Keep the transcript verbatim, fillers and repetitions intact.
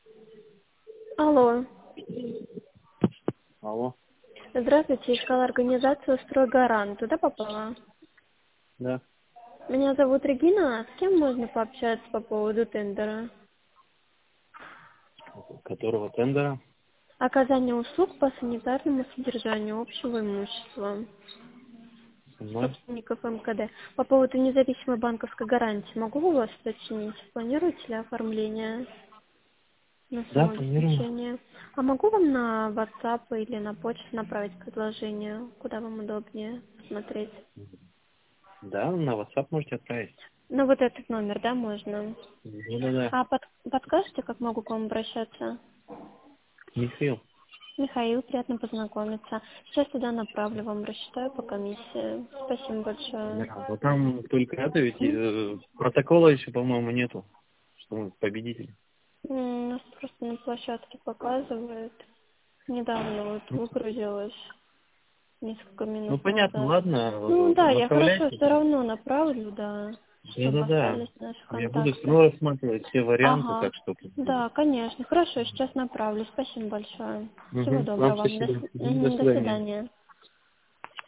Алло. Алло. Здравствуйте, искала организацию «Стройгарант». Туда попала? Да. Меня зовут Регина. С кем можно пообщаться по поводу тендера? Которого тендера? Оказание услуг по санитарному содержанию общего имущества Со мной? собственников МКД. По поводу независимой банковской гарантии могу у вас уточнить? Планируете ли оформление на Да, планирую. самообеспечение? А могу вам на WhatsApp или на почту направить предложение? Куда вам удобнее смотреть? Да, на WhatsApp можете отправить. Ну, вот этот номер, да, можно? Да-да-да. А под, подскажете, как могу к вам обращаться? Михаил. Михаил, приятно познакомиться. Сейчас туда направлю, вам рассчитаю по комиссии. Спасибо большое. Да, но там только это ведь М? э, протокола еще, по-моему, нету, что мы победители. М, У нас просто на площадке показывает. Недавно вот Ну, выгрузилось, несколько ну, минут понятно, назад. ладно, Ну э, да, я хорошо направляйте. все равно направлю, да, чтобы Да-да-да. остались наши Я буду все контакты. равно рассматривать все варианты, Ага, так что... да, конечно. Хорошо, сейчас направлю. Спасибо большое. Всего Угу. Вам доброго вам. До, спасибо. с- Мгм, до Мгм, до свидания. свидания.